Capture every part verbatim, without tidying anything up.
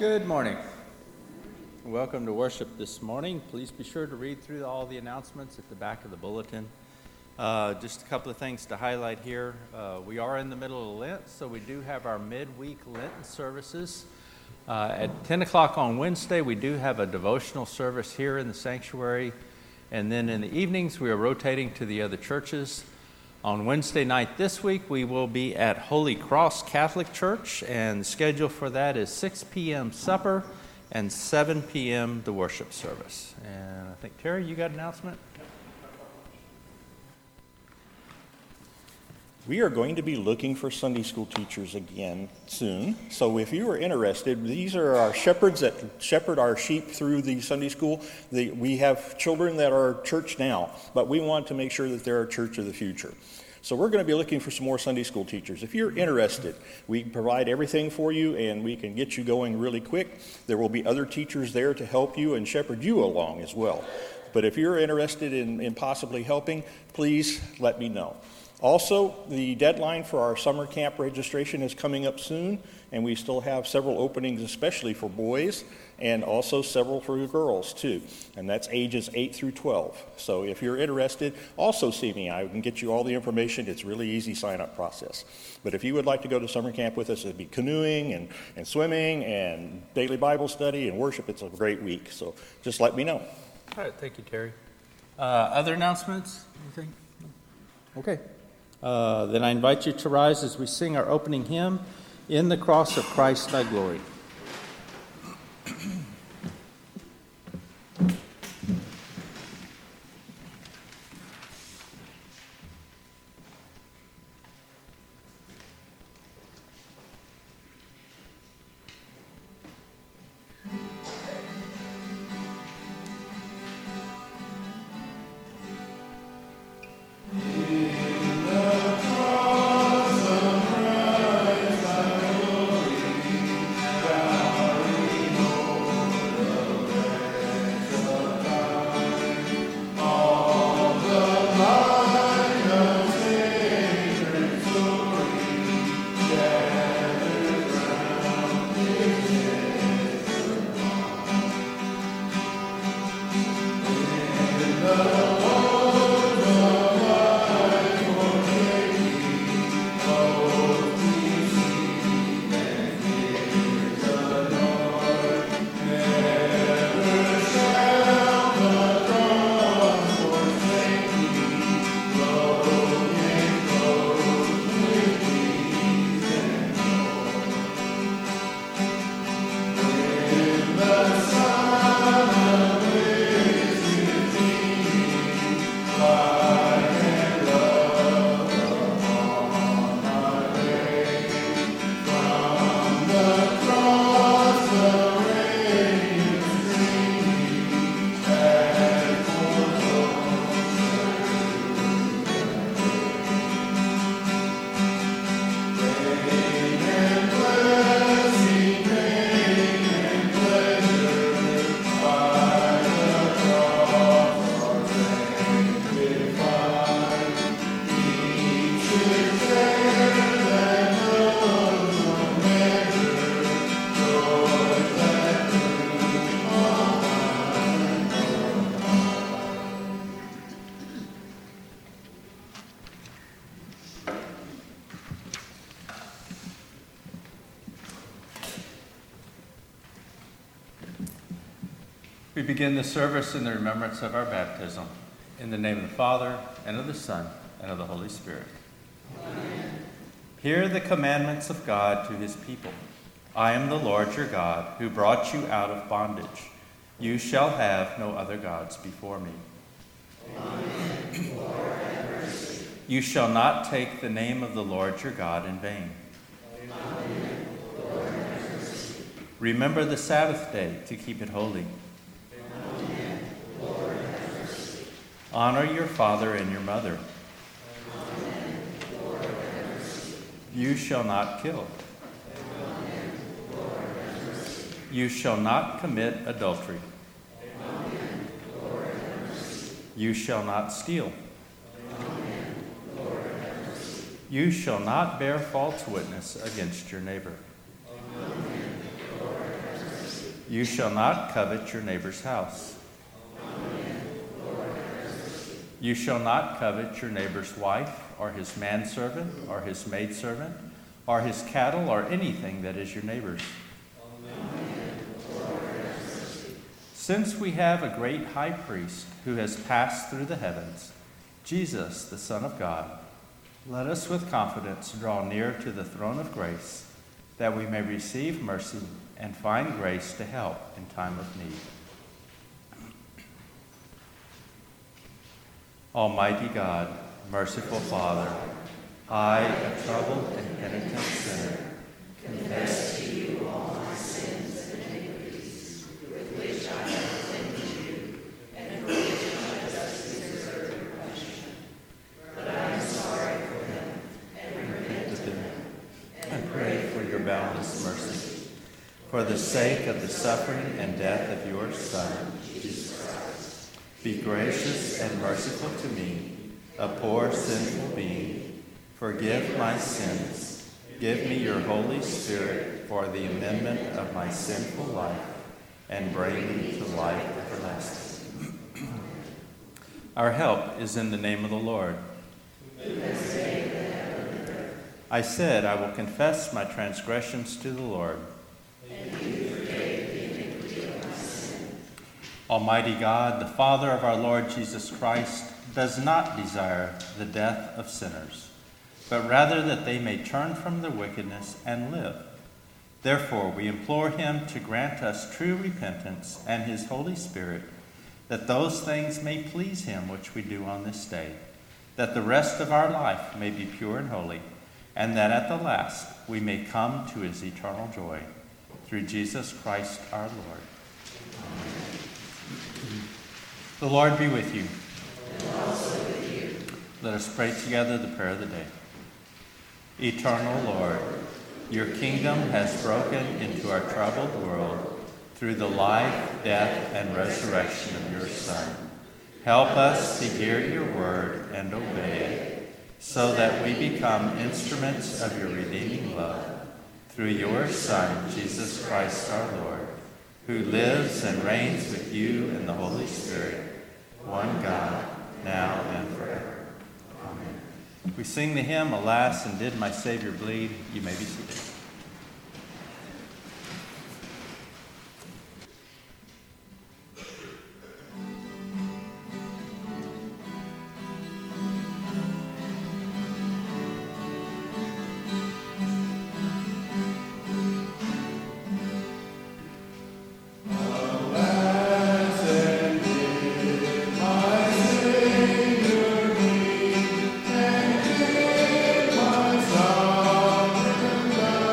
Good morning. Welcome to worship this morning. Please be sure to read through all the announcements at the back of the bulletin. Uh, just a couple of things to highlight here. Uh, we are in the middle of Lent, so we do have our midweek Lenten services. Uh, at ten o'clock on Wednesday, we do have a devotional service here in the sanctuary. And then in the evenings, we are rotating to the other churches. On Wednesday night this week, we will be at Holy Cross Catholic Church, and the schedule for that is six p.m. supper and seven p.m. the worship service. And I think, Terry, you got an announcement? We are going to be looking for Sunday school teachers again soon. So if you are interested, these are our shepherds that shepherd our sheep through the Sunday school. The, we have children that are church now, but we want to make sure that they're a church of the future. So we're going to be looking for some more Sunday school teachers. If you're interested, we can provide everything for you and we can get you going really quick. There will be other teachers there to help you and shepherd you along as well. But if you're interested in, in possibly helping, please let me know. Also, the deadline for our summer camp registration is coming up soon, and we still have several openings, especially for boys, and also several for girls, too. And that's ages eight through twelve. So if you're interested, also see me. I can get you all the information. It's a really easy sign-up process. But if you would like to go to summer camp with us, it'd be canoeing and, and swimming and daily Bible study and worship. It's a great week. So just let me know. All right, thank you, Terry. Uh, other announcements? Anything? Okay. Uh, then I invite you to rise as we sing our opening hymn, In the Cross of Christ Thy Glory. We begin the service in the remembrance of our baptism. In the name of the Father, and of the Son, and of the Holy Spirit. Amen. Hear the commandments of God to his people. I am the Lord your God, who brought you out of bondage. You shall have no other gods before me. Amen. Lord, have mercy. You shall not take the name of the Lord your God in vain. Amen. Lord, have mercy. Remember the Sabbath day to keep it holy. Honor your father and your mother. Amen. Lord, have mercy. You shall not kill. Amen. Lord, have mercy. You shall not commit adultery. Amen. Lord, have mercy. You shall not steal. Amen. Lord, have mercy. You shall not bear false witness against your neighbor. Amen. Lord, have mercy. You shall not covet your neighbor's house. You shall not covet your neighbor's wife, or his manservant, or his maidservant, or his cattle, or anything that is your neighbor's. Since we have a great high priest who has passed through the heavens, Jesus, the Son of God, let us with confidence draw near to the throne of grace, that we may receive mercy and find grace to help in time of need. Almighty God, merciful Father, I, a troubled and penitent sinner, confess to you all my sins and iniquities, with which I have offended you, and for which I justly deserve your punishment. But I am sorry for them, and repent of them, and pray for your boundless mercy, for the sake of the suffering and death of your Son, Jesus Christ. Be gracious and merciful to me, a poor sinful being. Forgive my sins. Give me your Holy Spirit for the amendment of my sinful life, and bring me to life everlasting. Our help is in the name of the Lord. I said, I will confess my transgressions to the Lord. And you forgave the iniquity of my sin. Almighty God, the Father of our Lord Jesus Christ, does not desire the death of sinners, but rather that they may turn from their wickedness and live. Therefore, we implore him to grant us true repentance and his Holy Spirit, that those things may please him which we do on this day, that the rest of our life may be pure and holy, and that at the last we may come to his eternal joy. Through Jesus Christ our Lord. Amen. The Lord be with you. And also with you. Let us pray together the prayer of the day. Eternal Lord, your kingdom has broken into our troubled world through the life, death, and resurrection of your Son. Help us to hear your word and obey it, so that we become instruments of your redeeming love. Through your Son, Jesus Christ our Lord, who lives and reigns with you in the Holy Spirit, one God, now and forever. Amen. We sing the hymn, Alas, and Did My Savior Bleed? You may be seated. My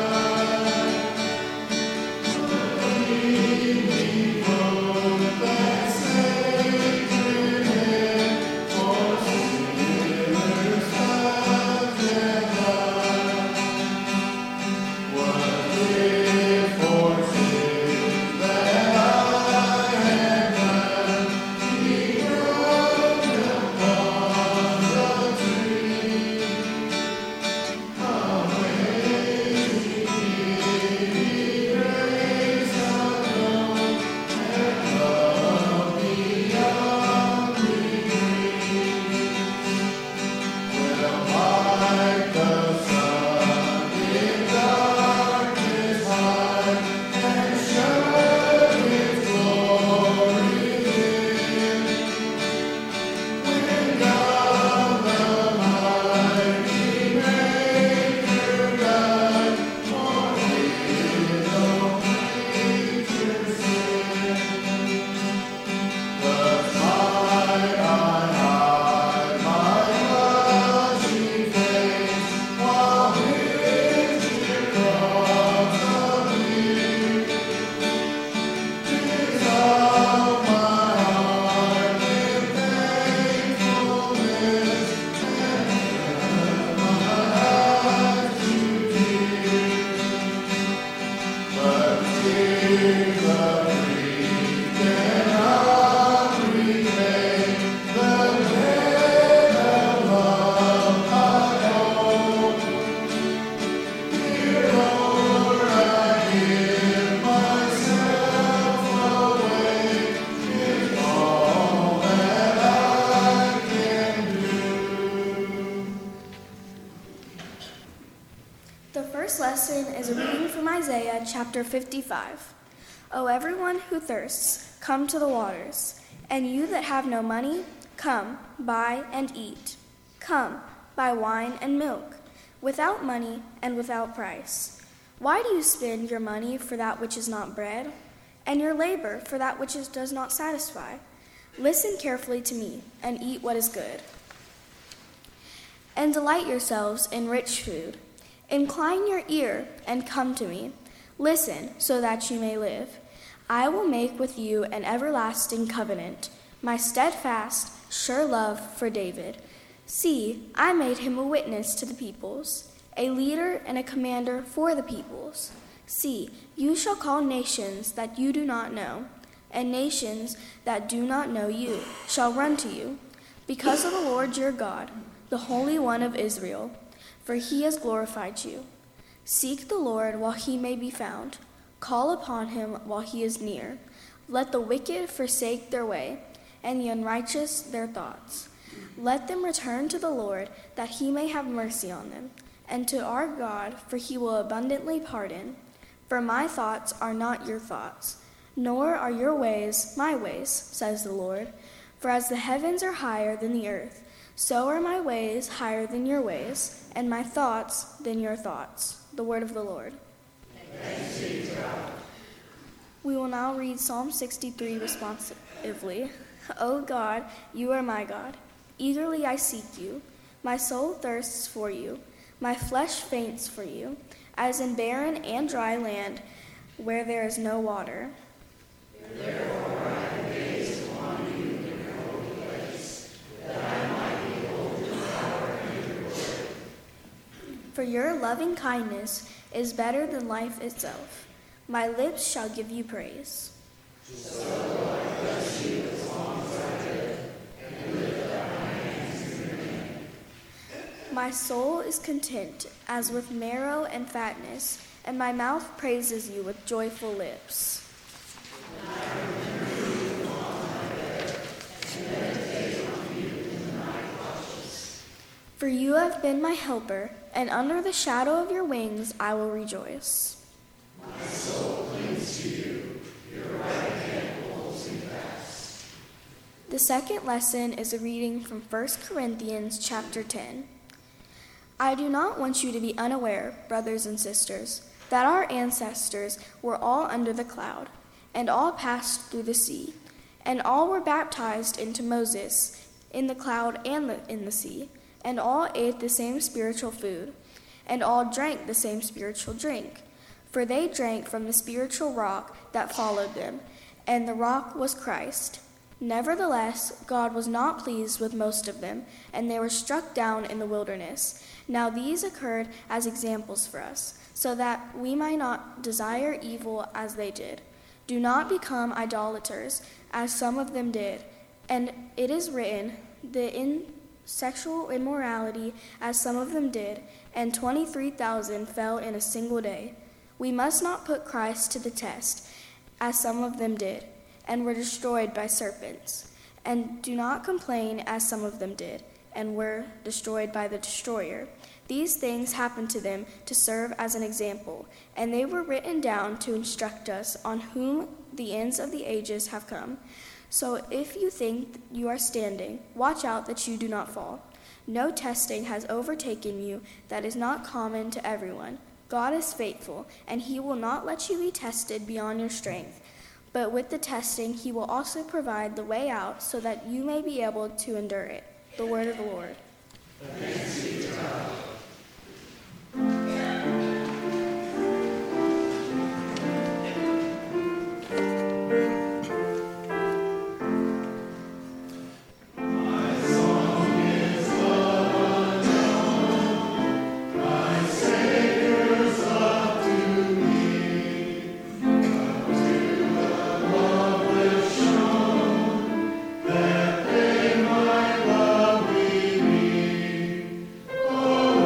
chapter fifty-five. O everyone who thirsts, come to the waters. And you that have no money, come, buy and eat. Come, buy wine and milk, without money and without price. Why do you spend your money for that which is not bread, and your labor for that which is, does not satisfy? Listen carefully to me, and eat what is good. And delight yourselves in rich food. Incline your ear, and come to me. Listen, so that you may live. I will make with you an everlasting covenant, my steadfast, sure love for David. See, I made him a witness to the peoples, a leader and a commander for the peoples. See, you shall call nations that you do not know, and nations that do not know you shall run to you, because of the Lord your God, the Holy One of Israel, for he has glorified you. Seek the Lord while he may be found. Call upon him while he is near. Let the wicked forsake their way, and the unrighteous their thoughts. Let them return to the Lord, that he may have mercy on them, and to our God, for he will abundantly pardon. For my thoughts are not your thoughts, nor are your ways my ways, says the Lord. For as the heavens are higher than the earth, so are my ways higher than your ways, and my thoughts than your thoughts. The word of the Lord. Thanks be to God. We will now read Psalm sixty-three responsively. O God, you are my God. Eagerly I seek you. My soul thirsts for you. My flesh faints for you, as in barren and dry land where there is no water. Therefore I gaze upon you in your holy place, that I might behold your power and your glory. For your loving kindness is better than life itself. My lips shall give you praise. So will I bless you as long as I live, and lift up my hands in your name. My soul is content as with marrow and fatness, and my mouth praises you with joyful lips. I remember you upon my bed, and meditate on you in the night watches. For you have been my helper, and under the shadow of your wings I will rejoice. My soul clings to you, your right hand holds me fast. The second lesson is a reading from First Corinthians chapter ten. I do not want you to be unaware, brothers and sisters, that our ancestors were all under the cloud, and all passed through the sea, and all were baptized into Moses in the cloud and the, in the sea, and all ate the same spiritual food, and all drank the same spiritual drink. For they drank from the spiritual rock that followed them, and the rock was Christ. Nevertheless, God was not pleased with most of them, and they were struck down in the wilderness. Now these occurred as examples for us, so that we might not desire evil as they did. Do not become idolaters, as some of them did. And it is written, the in sexual immorality, as some of them did, and twenty-three thousand fell in a single day. We must not put Christ to the test, as some of them did, and were destroyed by serpents. And do not complain, as some of them did, and were destroyed by the destroyer. These things happened to them to serve as an example, and they were written down to instruct us, on whom the ends of the ages have come. So if you think you are standing, watch out that you do not fall. No testing has overtaken you that is not common to everyone. God is faithful, and he will not let you be tested beyond your strength. But with the testing, he will also provide the way out so that you may be able to endure it. The word of the Lord. Thanks be to God. Oh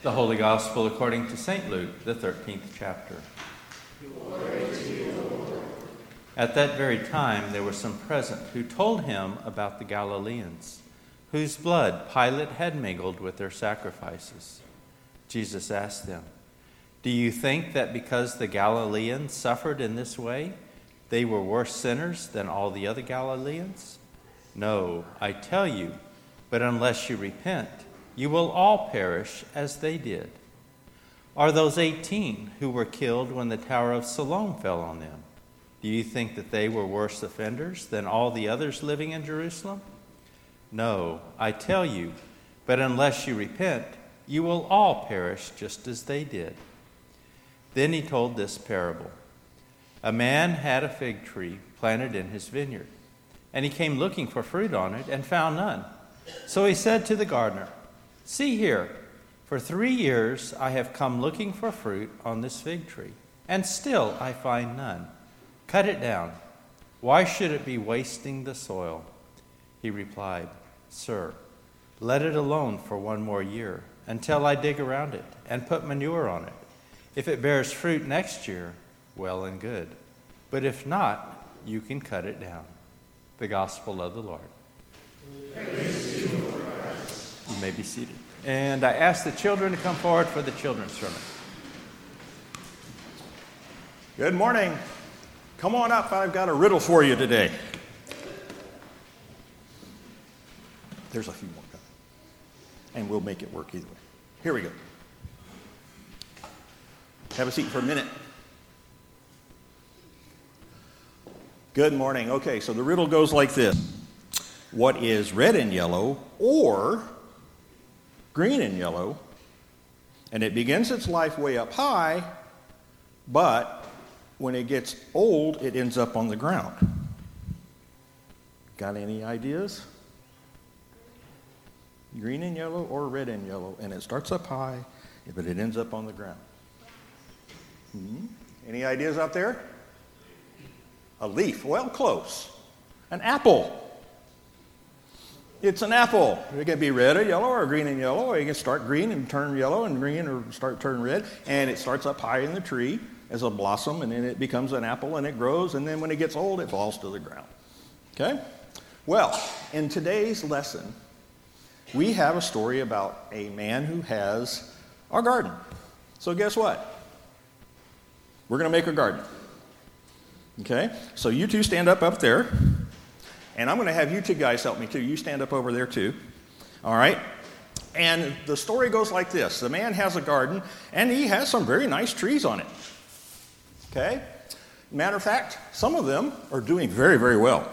The Holy Gospel according to Saint Luke, the thirteenth chapter. Glory to you, Lord. At that very time there were some present who told him about the Galileans, whose blood Pilate had mingled with their sacrifices. Jesus asked them, "Do you think that because the Galileans suffered in this way, they were worse sinners than all the other Galileans? No, I tell you, but unless you repent, you will all perish as they did. Are those eighteen who were killed when the Tower of Siloam fell on them? Do you think that they were worse offenders than all the others living in Jerusalem? No, I tell you, but unless you repent, you will all perish just as they did." Then he told this parable. A man had a fig tree planted in his vineyard, and he came looking for fruit on it and found none. So he said to the gardener, "See here, for three years I have come looking for fruit on this fig tree, and still I find none. Cut it down. Why should it be wasting the soil?" He replied, "Sir, let it alone for one more year, until I dig around it and put manure on it. If it bears fruit next year, well and good. But if not, you can cut it down." The Gospel of the Lord. Praise to you, Lord Christ. You may be seated. And I ask the children to come forward for the children's sermon. Good morning. Come on up. I've got a riddle for you today. There's a few more coming. And we'll make it work either way. Here we go. Have a seat for a minute. Good morning. Okay, so the riddle goes like this. What is red and yellow or green and yellow, and it begins its life way up high, but when it gets old, it ends up on the ground? Got any ideas? Green and yellow or red and yellow, and it starts up high, but it ends up on the ground. Hmm? Any ideas out there? A leaf. Well, close. An apple. It's an apple. It can be red or yellow or green and yellow, or it can start green and turn yellow and green or start turn red, and it starts up high in the tree as a blossom, and then it becomes an apple, and it grows, and then when it gets old, it falls to the ground. Okay? Well, in today's lesson, we have a story about a man who has a garden. So guess what? We're going to make a garden. Okay? So you two stand up up there. And I'm going to have you two guys help me too. You stand up over there too. All right? And the story goes like this. The man has a garden, and he has some very nice trees on it. Okay? Matter of fact, some of them are doing very, very well.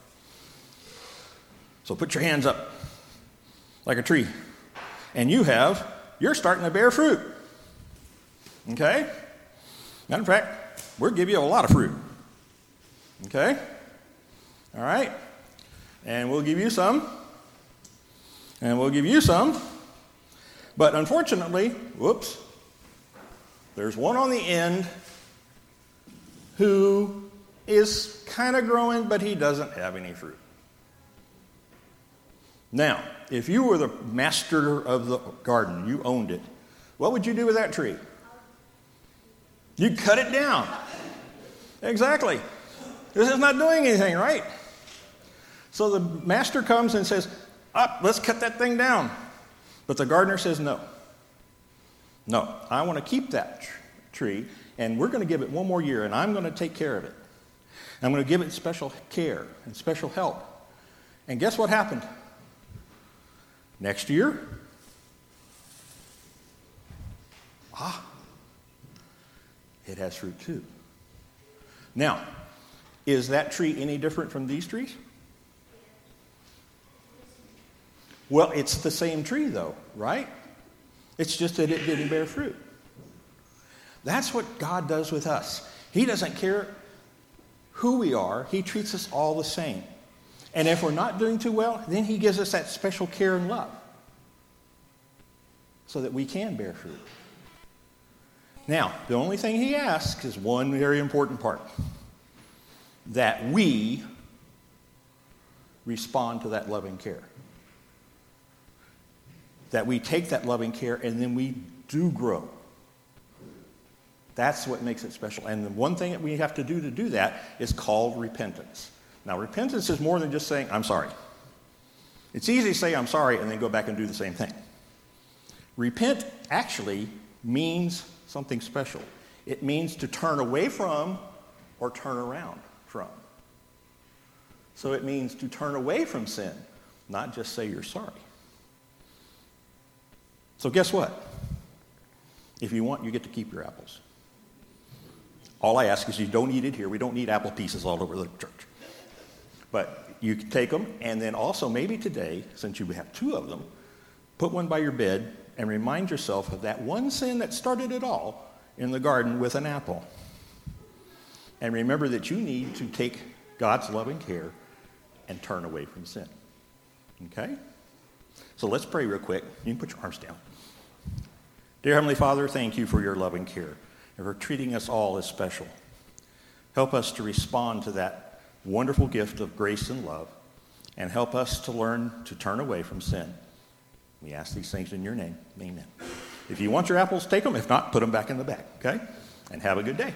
So put your hands up like a tree. And you have, you're starting to bear fruit. Okay? Matter of fact, we'll give you a lot of fruit. Okay? All right? And we'll give you some. And we'll give you some. But unfortunately, whoops, there's one on the end who is kind of growing, but he doesn't have any fruit. Now, if you were the master of the garden, you owned it, what would you do with that tree? You'd cut it down. Exactly. This is not doing anything, right? So the master comes and says, up, let's cut that thing down. But the gardener says, no. No, I want to keep that tr- tree, and we're going to give it one more year, and I'm going to take care of it. I'm going to give it special care and special help. And guess what happened? Next year, ah, it has fruit too. Now, is that tree any different from these trees? Well, it's the same tree though, right? It's just that it didn't bear fruit. That's what God does with us. He doesn't care who we are. He treats us all the same. And if we're not doing too well, then he gives us that special care and love so that we can bear fruit. Now, the only thing he asks is one very important part. That we respond to that loving care. That we take that loving care and then we do grow. That's what makes it special. And the one thing that we have to do to do that is called repentance. Now, repentance is more than just saying, I'm sorry. It's easy to say, I'm sorry, and then go back and do the same thing. Repent actually means something special. It means to turn away from or turn around from. So it means to turn away from sin, not just say you're sorry. So guess what? If you want, you get to keep your apples. All I ask is you don't eat it here. We don't need apple pieces all over the church. But you can take them, and then also maybe today, since you have two of them, put one by your bed and remind yourself of that one sin that started it all in the garden with an apple. And remember that you need to take God's loving care and turn away from sin. Okay? So let's pray real quick. You can put your arms down. Dear Heavenly Father, thank you for your loving care and for treating us all as special. Help us to respond to that wonderful gift of grace and love, and help us to learn to turn away from sin. We ask these things in your name. Amen. If you want your apples, take them. If not, put them back in the bag, okay? And have a good day.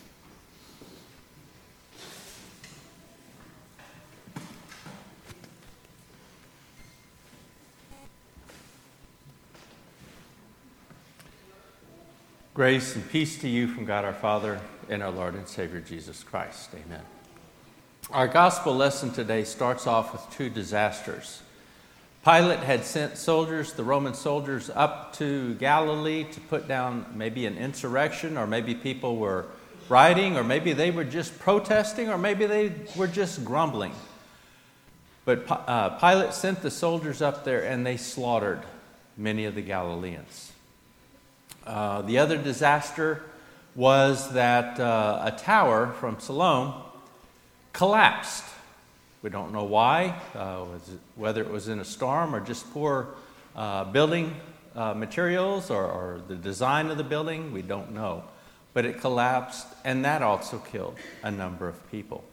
Grace and peace to you from God our Father and our Lord and Savior Jesus Christ. Amen. Our gospel lesson today starts off with two disasters. Pilate had sent soldiers, the Roman soldiers, up to Galilee to put down maybe an insurrection, or maybe people were rioting, or maybe they were just protesting, or maybe they were just grumbling. But uh, Pilate sent the soldiers up there, and they slaughtered many of the Galileans. Uh, the other disaster was that uh, a tower from Siloam collapsed. We don't know why, uh, was it, whether it was in a storm or just poor uh, building uh, materials or, or the design of the building. We don't know. But it collapsed, and that also killed a number of people.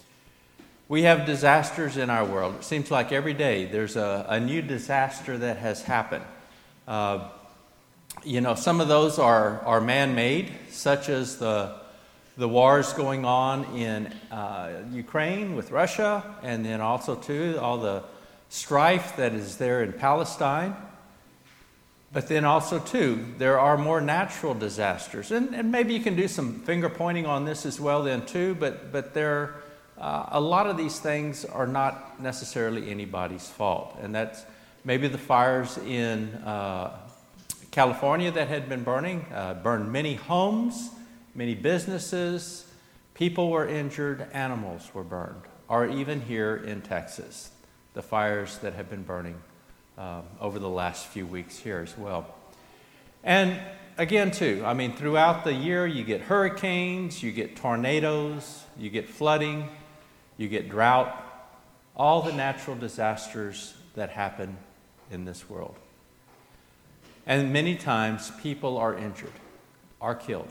We have disasters in our world. It seems like every day there's a, a new disaster that has happened. Uh, you know, some of those are, are man-made, such as the The wars going on in uh, Ukraine with Russia, and then also, too, all the strife that is there in Palestine. But then also, too, there are more natural disasters. And, and maybe you can do some finger pointing on this as well then, too, but, but there, uh, a lot of these things are not necessarily anybody's fault. And that's maybe the fires in uh, California that had been burning, uh, burned many homes, many businesses, people were injured, animals were burned, or even here in Texas, the fires that have been burning um, over the last few weeks here as well. And again, too, I mean, throughout the year, you get hurricanes, you get tornadoes, you get flooding, you get drought, all the natural disasters that happen in this world. And many times, people are injured, are killed.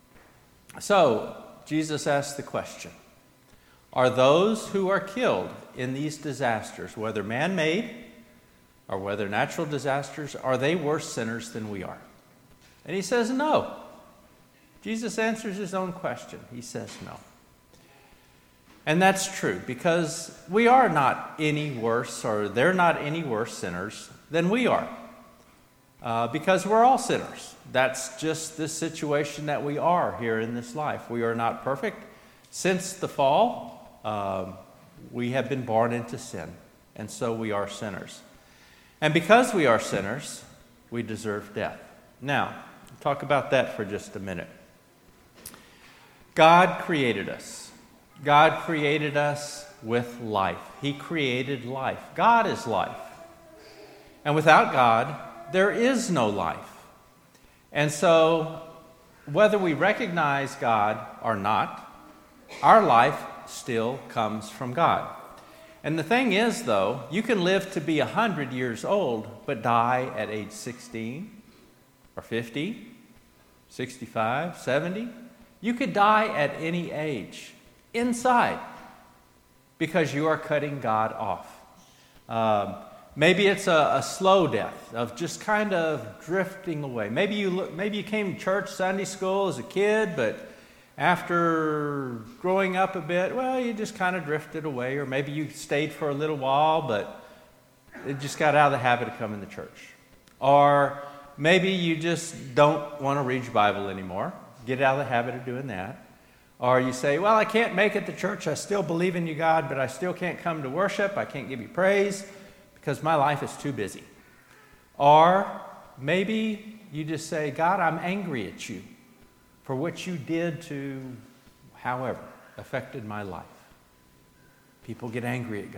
So, Jesus asked the question, are those who are killed in these disasters, whether man-made or whether natural disasters, are they worse sinners than we are? And he says no. Jesus answers his own question. He says no. And that's true, because we are not any worse, or they're not any worse sinners than we are. Uh, because we're all sinners. That's just the situation that we are here in this life. We are not perfect. Since the fall, um, we have been born into sin, and so we are sinners. And because we are sinners, we deserve death. Now, talk about that for just a minute. God created us. God created us with life. He created life. God is life. And without God, there is no life. And so, whether we recognize God or not, our life still comes from God. And the thing is, though, you can live to be one hundred years old, but die at age sixteen, or fifty, sixty-five, seventy. You could die at any age, inside, because you are cutting God off. Um, Maybe it's a, a slow death of just kind of drifting away. Maybe you look, maybe you came to church, Sunday school as a kid, but after growing up a bit, well, you just kind of drifted away. Or maybe you stayed for a little while, but it just got out of the habit of coming to church. Or maybe you just don't want to read your Bible anymore. Get out of the habit of doing that. Or you say, well, I can't make it to church. I still believe in you, God, but I still can't come to worship. I can't give you praise because my life is too busy. Or maybe you just say, God, I'm angry at you for what you did to, however, affected my life. People get angry at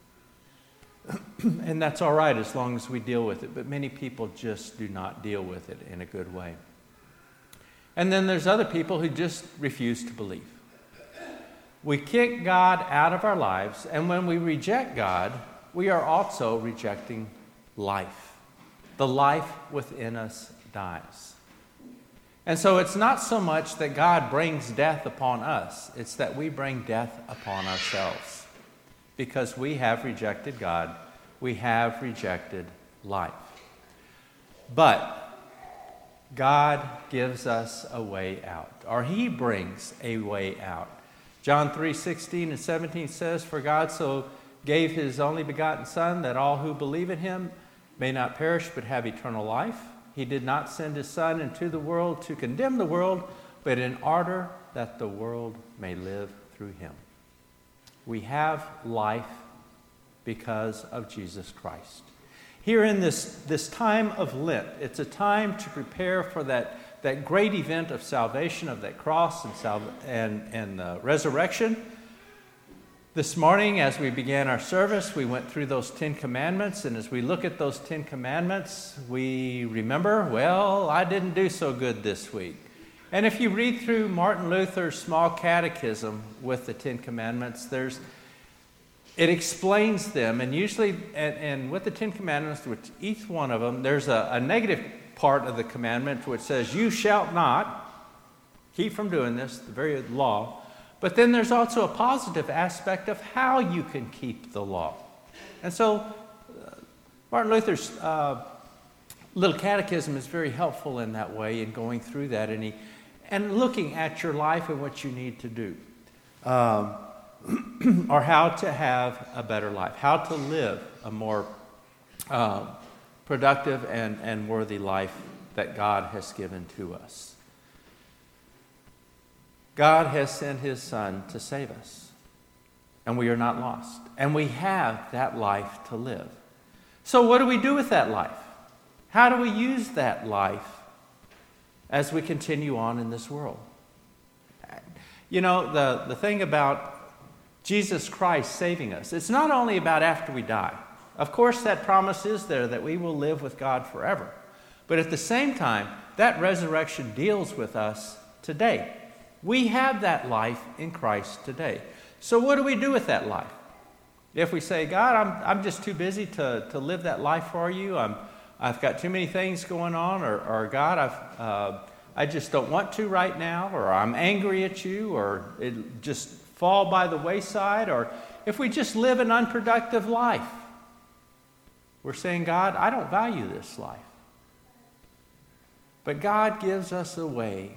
God. And that's all right as long as we deal with it. But many people just do not deal with it in a good way. And then there's other people who just refuse to believe. We kick God out of our lives, and when we reject God, we are also rejecting life. The life within us dies. And so it's not so much that God brings death upon us, it's that we bring death upon ourselves. Because we have rejected God, we have rejected life. But God gives us a way out, or He brings a way out. John three sixteen and seventeen says, for God so gave His only begotten Son, that all who believe in Him may not perish but have eternal life. He did not send His Son into the world to condemn the world, but in order that the world may live through Him. We have life because of Jesus Christ. Here in this, this time of Lent, it's a time to prepare for that, that great event of salvation, of that cross and, sal- and, and the resurrection. This morning, as we began our service, we went through those Ten Commandments, and as we look at those Ten Commandments, we remember, well, I didn't do so good this week. And if you read through Martin Luther's small catechism with the Ten Commandments, there's it explains them, and usually, and, and with the Ten Commandments, with each one of them, there's a, a negative part of the commandment which says, you shalt not keep from doing this, the very law. But then there's also a positive aspect of how you can keep the law. And so uh, Martin Luther's uh, little catechism is very helpful in that way, in going through that and, he, and looking at your life and what you need to do. Um, or how to have a better life, how to live a more uh, productive and, and worthy life that God has given to us. God has sent His Son to save us, and we are not lost. And we have that life to live. So what do we do with that life? How do we use that life as we continue on in this world? You know, the, the thing about Jesus Christ saving us, it's not only about after we die. Of course, that promise is there that we will live with God forever. But at the same time, that resurrection deals with us today. We have that life in Christ today. So what do we do with that life? If we say, God, I'm, I'm just too busy to, to live that life for you. I'm, I've got too many things going on. Or, or God, I've, uh, I just don't want to right now. Or I'm angry at you. Or it just fall by the wayside, or if we just live an unproductive life, we're saying, God, I don't value this life. But God gives us a way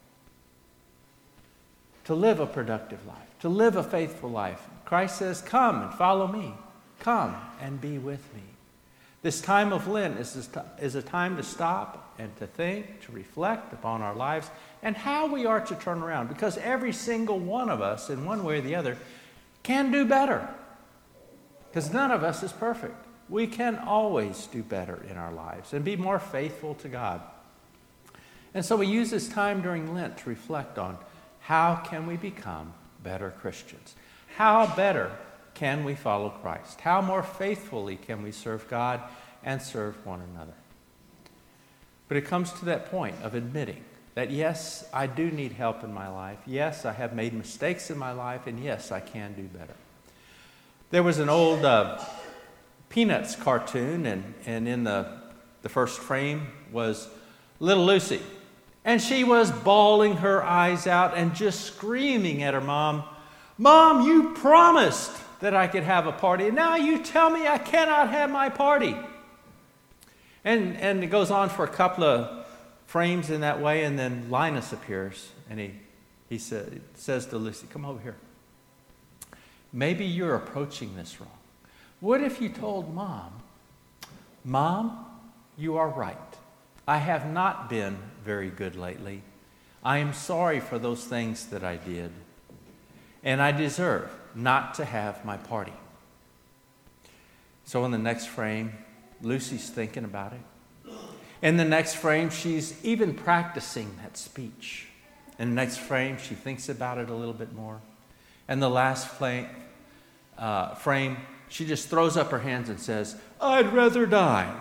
to live a productive life, to live a faithful life. Christ says, come and follow me. Come and be with me. This time of Lent is, is a time to stop and to think, to reflect upon our lives and how we are to turn around. Because every single one of us, in one way or the other, can do better. Because none of us is perfect. We can always do better in our lives and be more faithful to God. And so we use this time during Lent to reflect on how can we become better Christians? How better can we follow Christ? How more faithfully can we serve God and serve one another? But it comes to that point of admitting that, yes, I do need help in my life. Yes, I have made mistakes in my life. And yes, I can do better. There was an old uh, Peanuts cartoon, and, and in the, the first frame was little Lucy. And she was bawling her eyes out and just screaming at her mom, Mom, you promised that I could have a party. And now you tell me I cannot have my party. And, and it goes on for a couple of frames in that way, and then Linus appears, and he, he sa- says to Lucy, come over here. Maybe you're approaching this wrong. What if you told Mom, Mom, you are right. I have not been very good lately. I am sorry for those things that I did. And I deserve not to have my party. So in the next frame, Lucy's thinking about it. In the next frame, she's even practicing that speech. In the next frame, she thinks about it a little bit more. And the last flame, uh, frame, she just throws up her hands and says, I'd rather die.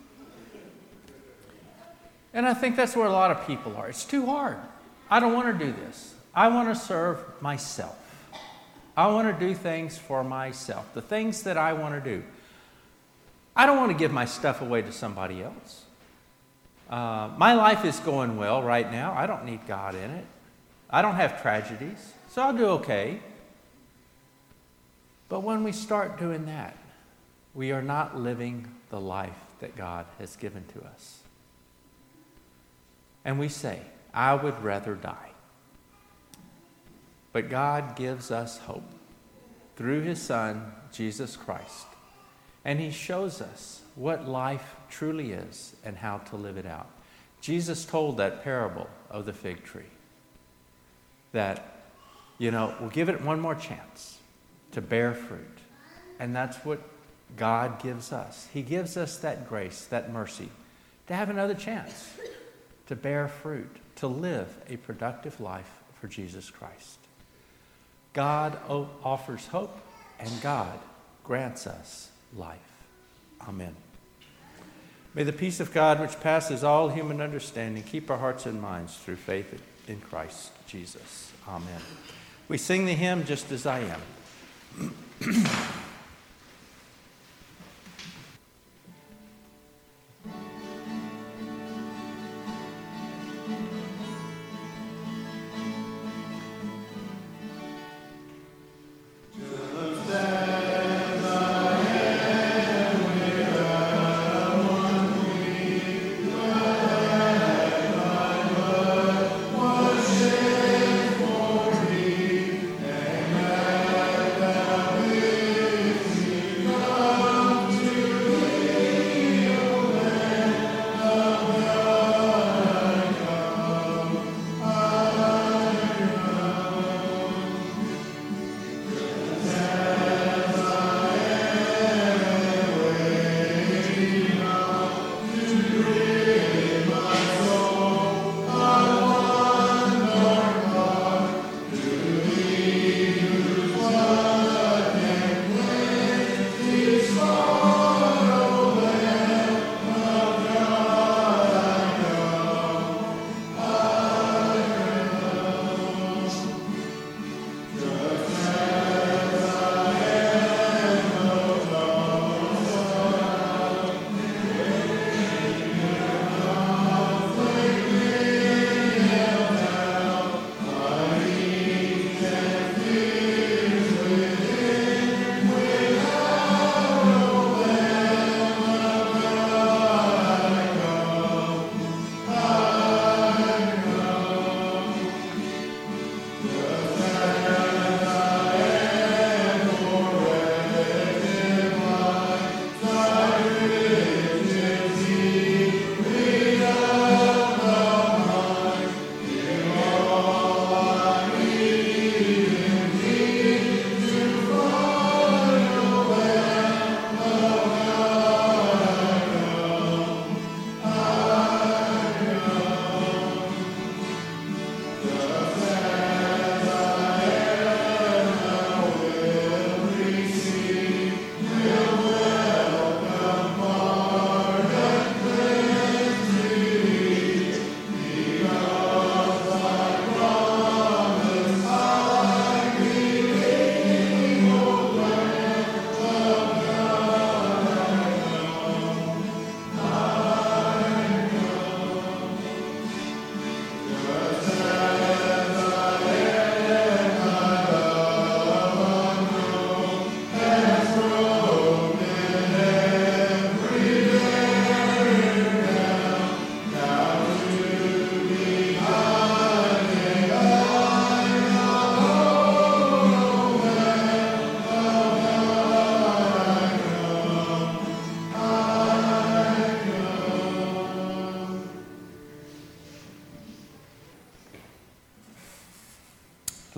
And I think that's where a lot of people are. It's too hard. I don't want to do this. I want to serve myself. I want to do things for myself, the things that I want to do. I don't want to give my stuff away to somebody else. Uh, my life is going well right now. I don't need God in it. I don't have tragedies, so I'll do okay. But when we start doing that, we are not living the life that God has given to us. And we say, I would rather die. But God gives us hope through his Son, Jesus Christ. And he shows us what life truly is and how to live it out. Jesus told that parable of the fig tree. That, you know, we'll give it one more chance to bear fruit. And that's what God gives us. He gives us that grace, that mercy, to have another chance to bear fruit, to live a productive life for Jesus Christ. God offers hope, and God grants us life. Amen. May the peace of God, which passes all human understanding, keep our hearts and minds through faith in Christ Jesus. Amen. We sing the hymn, Just As I Am.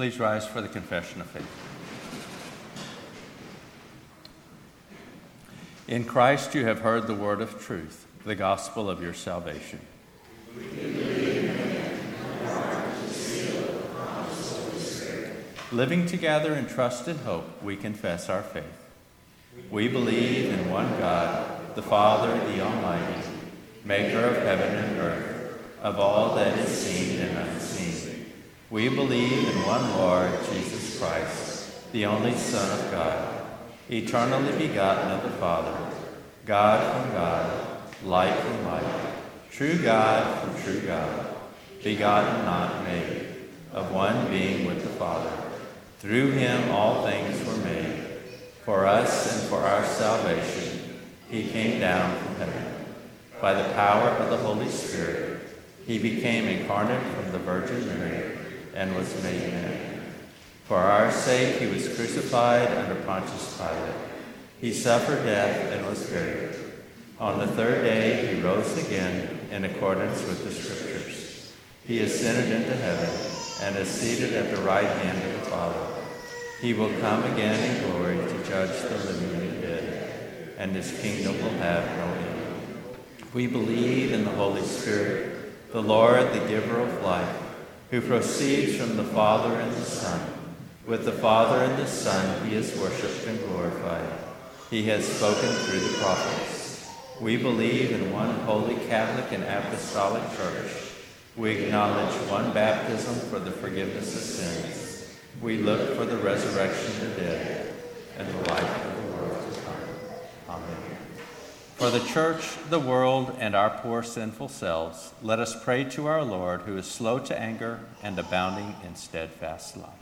Please rise for the confession of faith. In Christ you have heard the word of truth, the gospel of your salvation. Living together in trust and hope, we confess our faith. We believe in one God, the Father, the Almighty, maker of heaven and earth, of all that is seen and unseen. We believe in one Lord, Jesus Christ, the only Son of God, eternally begotten of the Father, God from God, light from light, true God from true God, begotten, not made, of one being with the Father. Through him all things were made. For us and for our salvation, he came down from heaven. By the power of the Holy Spirit, he became incarnate from the Virgin Mary and was made man. For our sake he was crucified under Pontius Pilate. He suffered death and was buried. On the third day he rose again in accordance with the Scriptures. He ascended into heaven and is seated at the right hand of the Father. He will come again in glory to judge the living and the dead, and his kingdom will have no end. We believe in the Holy Spirit, the Lord, the giver of life, who proceeds from the Father and the Son. With the Father and the Son he is worshipped and glorified. He has spoken through the prophets. We believe in one holy Catholic and apostolic church. We acknowledge one baptism for the forgiveness of sins. We look for the resurrection of the dead and the life of the world to come. Amen. For the church, the world, and our poor sinful selves, let us pray to our Lord, who is slow to anger and abounding in steadfast love.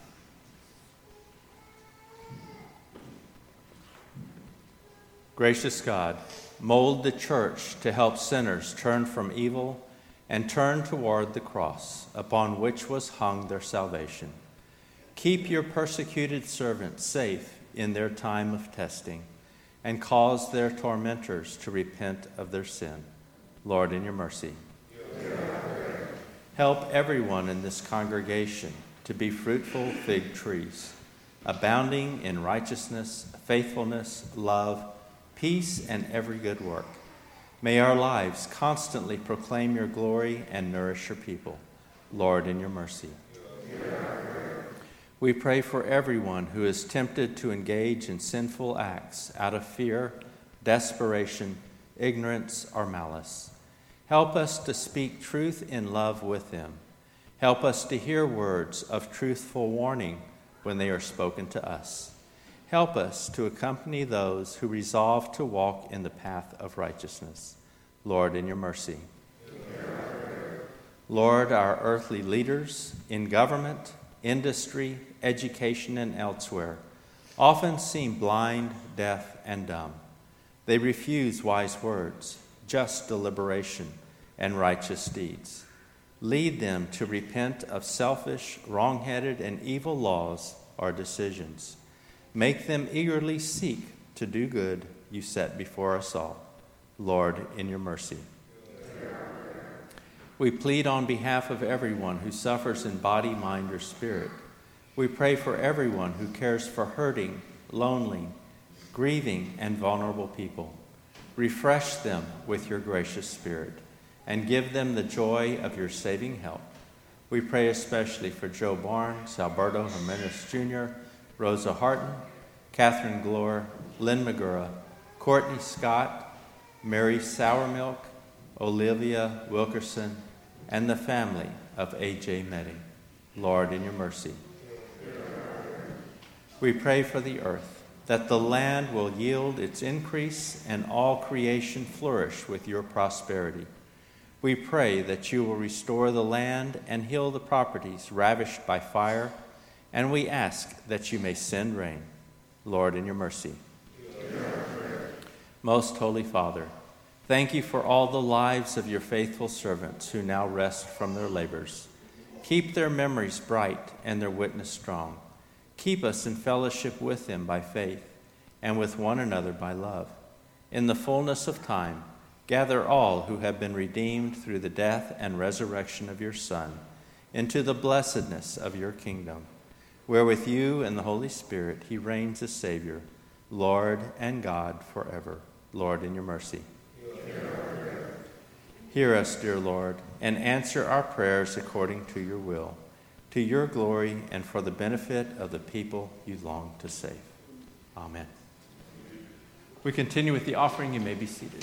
Gracious God, mold the church to help sinners turn from evil and turn toward the cross, upon which was hung their salvation. Keep your persecuted servants safe in their time of testing, and cause their tormentors to repent of their sin. Lord, in your mercy. Help everyone in this congregation to be fruitful fig trees, abounding in righteousness, faithfulness, love, peace, and every good work. May our lives constantly proclaim your glory and nourish your people. Lord, in your mercy. We pray for everyone who is tempted to engage in sinful acts out of fear, desperation, ignorance, or malice. Help us to speak truth in love with them. Help us to hear words of truthful warning when they are spoken to us. Help us to accompany those who resolve to walk in the path of righteousness. Lord, in your mercy. Lord, our earthly leaders in government, industry, education, and elsewhere often seem blind, deaf, and dumb. They refuse wise words, just deliberation, and righteous deeds. Lead them to repent of selfish, wrong-headed, and evil laws or decisions. Make them eagerly seek to do good you set before us all. Lord, in your mercy. We plead on behalf of everyone who suffers in body, mind, or spirit. We pray for everyone who cares for hurting, lonely, grieving, and vulnerable people. Refresh them with your gracious Spirit and give them the joy of your saving help. We pray especially for Joe Barnes, Alberto Jimenez Junior, Rosa Harton, Catherine Glore, Lynn Magura, Courtney Scott, Mary Sourmilk, Olivia Wilkerson, and the family of A J Meddy. Lord, in your mercy. We pray for the earth, that the land will yield its increase and all creation flourish with your prosperity. We pray that you will restore the land and heal the properties ravished by fire, and we ask that you may send rain. Lord, in your mercy. Most Holy Father, thank you for all the lives of your faithful servants who now rest from their labors. Keep their memories bright and their witness strong. Keep us in fellowship with them by faith and with one another by love. In the fullness of time, gather all who have been redeemed through the death and resurrection of your Son into the blessedness of your kingdom. where with you and the Holy Spirit he reigns as Savior, Lord and God forever. Lord, in your mercy. Hear us, dear Lord, and answer our prayers according to your will, to your glory and for the benefit of the people you long to save. Amen. We continue with the offering. You may be seated.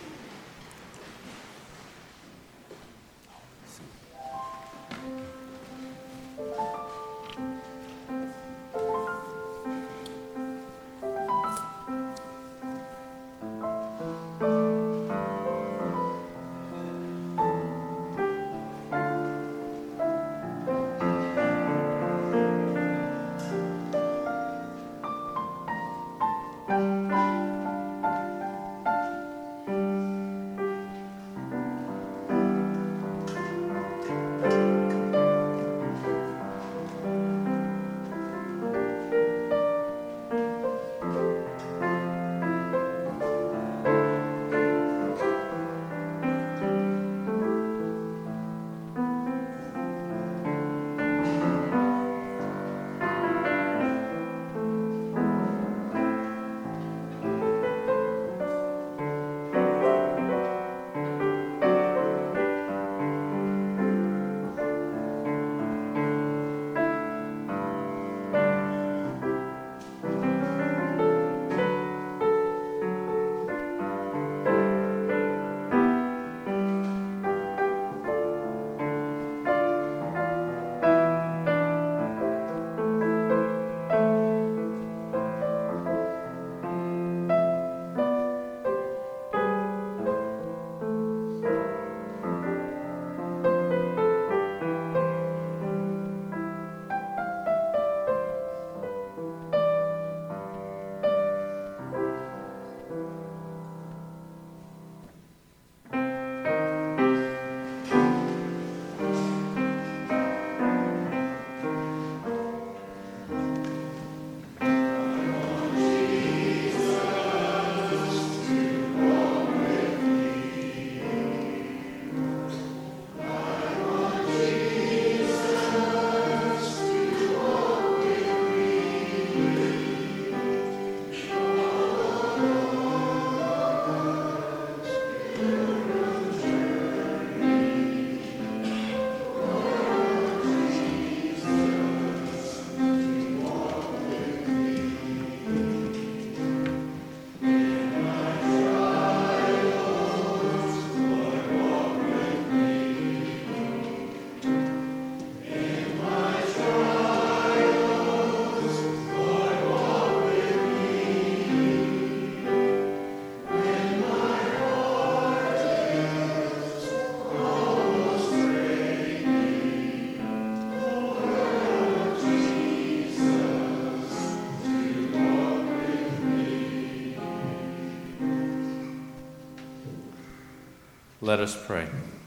Let us pray.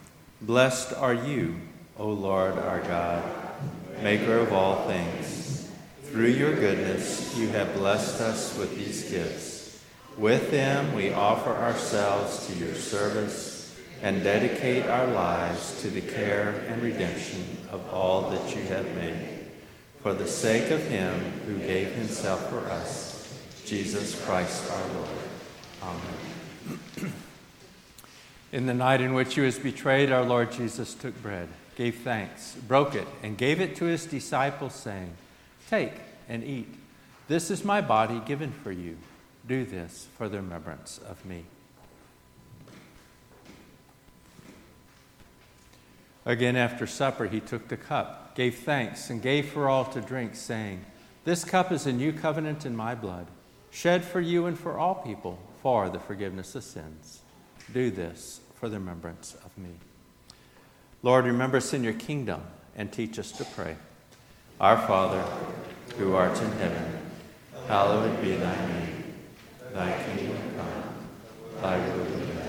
Blessed are you, O Lord our God, maker of all things. Through your goodness you have blessed us with these gifts. With them we offer ourselves to your service and dedicate our lives to the care and redemption of all that you have made. For the sake of him who gave himself for us, Jesus Christ our Lord. Amen. In the night in which he was betrayed, our Lord Jesus took bread, gave thanks, broke it, and gave it to his disciples, saying, "Take and eat. This is my body given for you. Do this for the remembrance of me." Again, after supper, he took the cup, gave thanks, and gave for all to drink, saying, "This cup is a new covenant in my blood, shed for you and for all people for the forgiveness of sins. Do this for the remembrance of me." Lord, remember us in your kingdom and teach us to pray. Our Father, who art in heaven, hallowed be thy name. Thy kingdom come, thy will be done.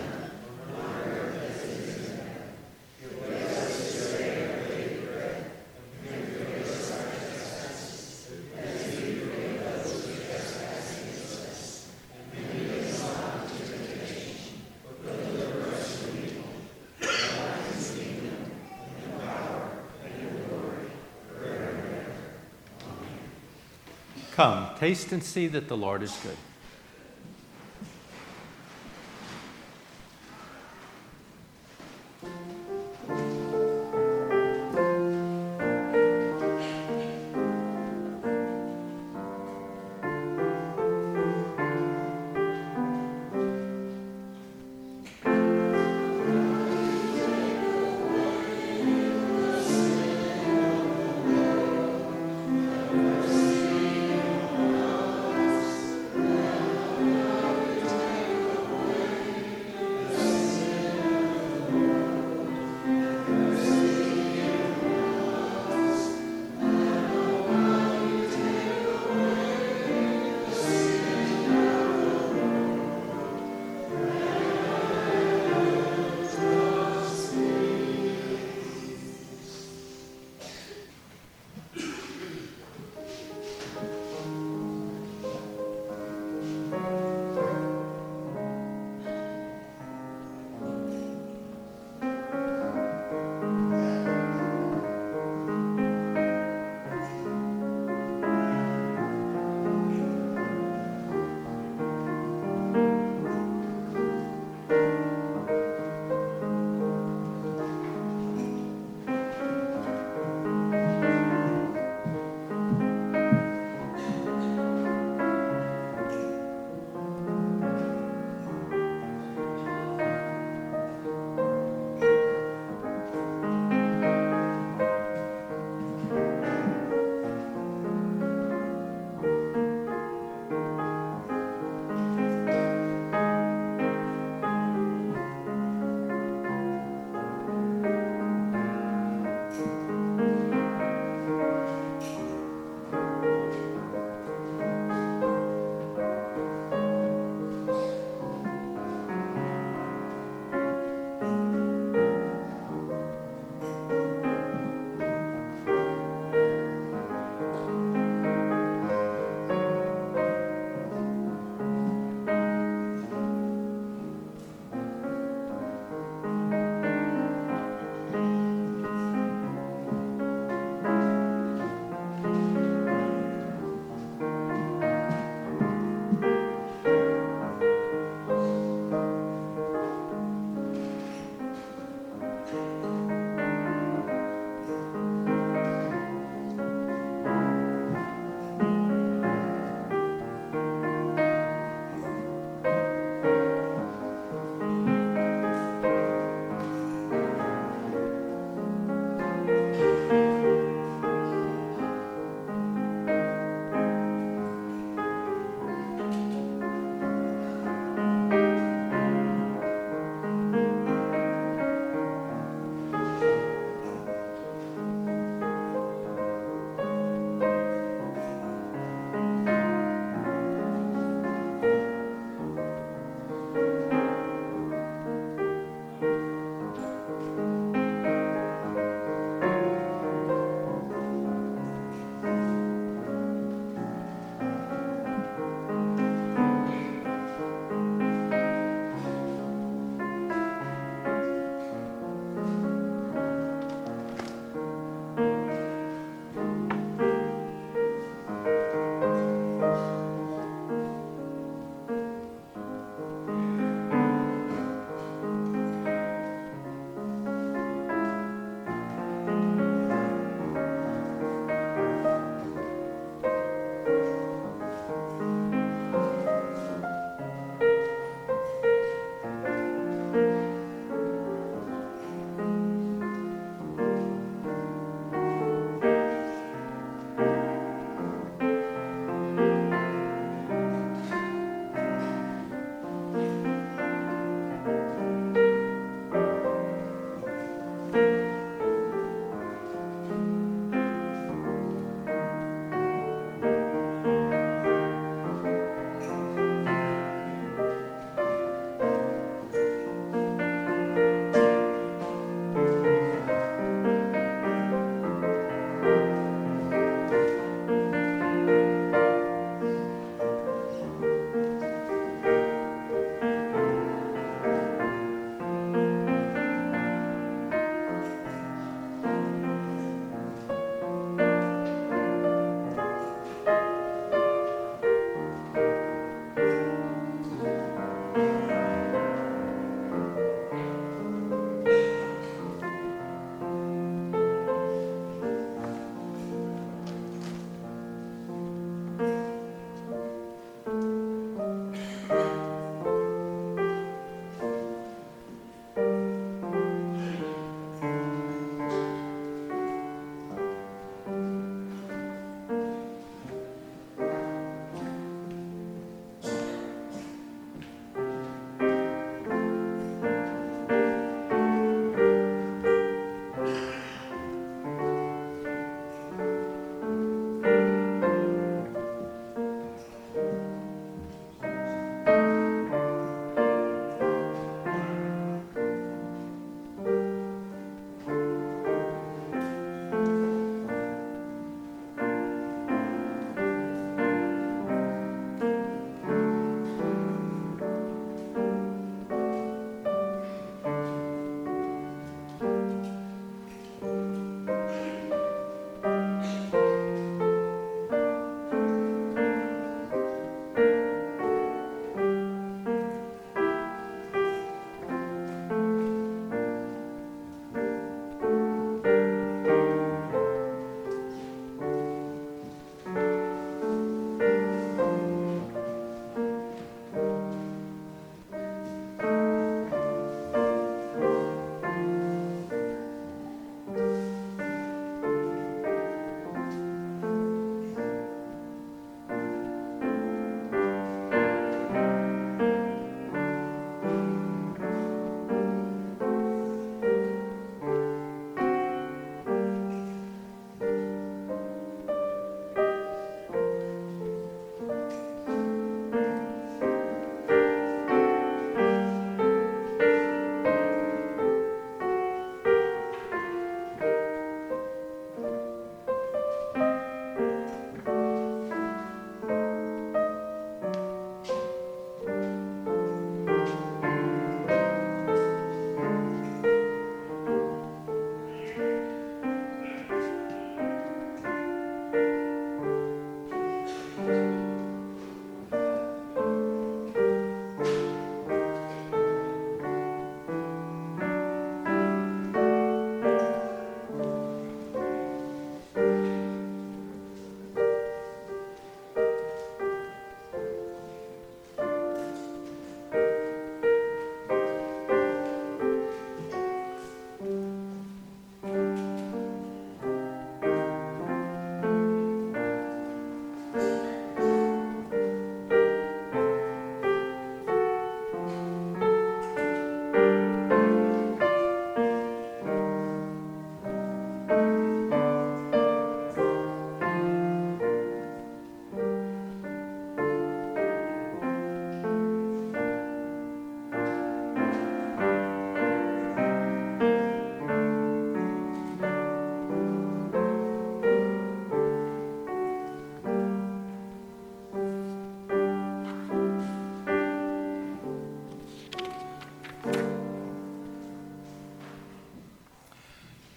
Come, taste and see that the Lord is good.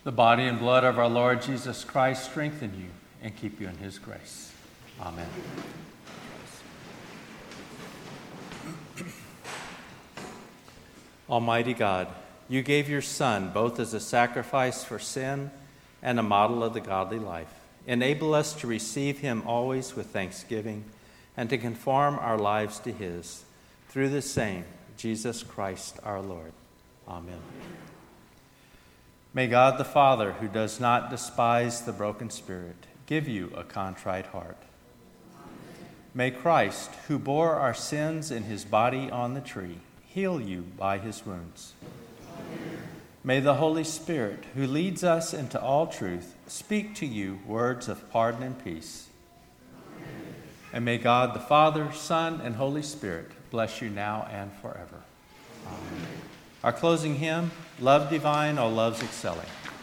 The body and blood of our Lord Jesus Christ strengthen you and keep you in his grace. Amen. Almighty God, you gave your Son both as a sacrifice for sin and a model of the godly life. Enable us to receive him always with thanksgiving and to conform our lives to his. Through the same, Jesus Christ our Lord. Amen. May God the Father, who does not despise the broken spirit, give you a contrite heart. May Christ, who bore our sins in his body on the tree, heal you by his wounds. May the Holy Spirit, who leads us into all truth, speak to you words of pardon and peace. And may God the Father, Son, and Holy Spirit bless you now and forever. Amen. Our closing hymn, Love Divine, All Loves Excelling.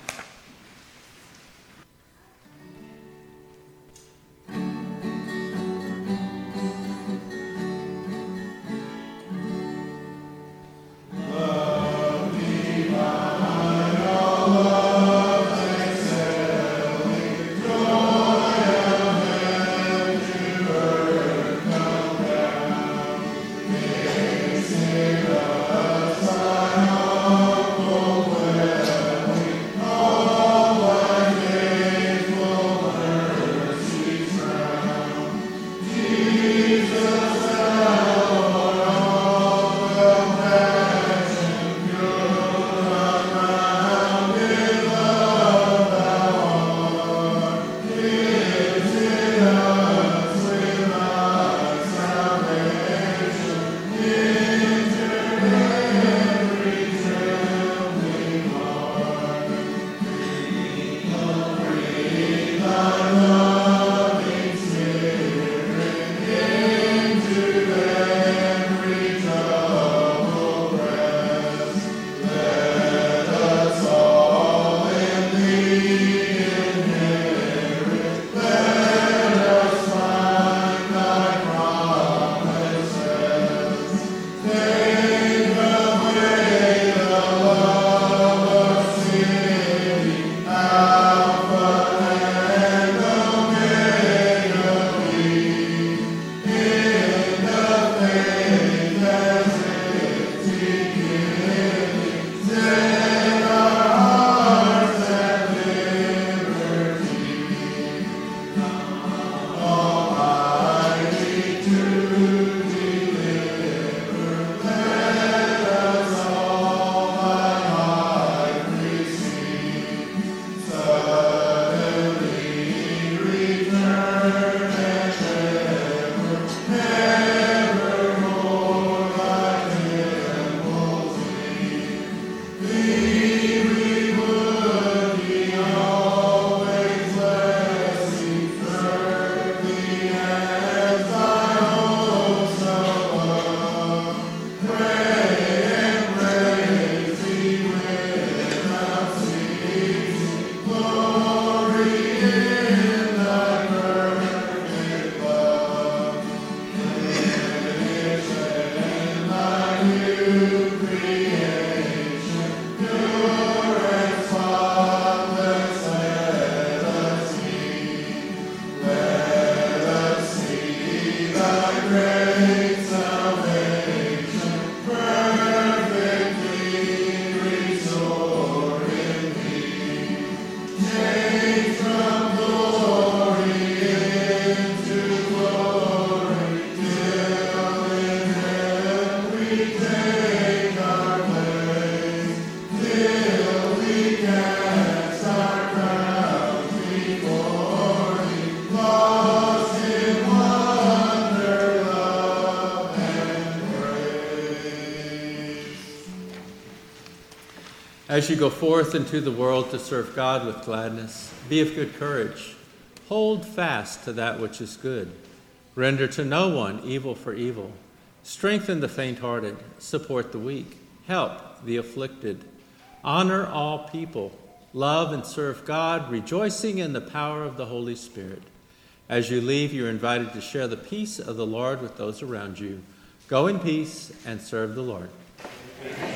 As you go forth into the world to serve God with gladness, be of good courage. Hold fast to that which is good. Render to no one evil for evil. Strengthen the faint-hearted. Support the weak. Help the afflicted. Honor all people. Love and serve God, rejoicing in the power of the Holy Spirit. As you leave, you're invited to share the peace of the Lord with those around you. Go in peace and serve the Lord.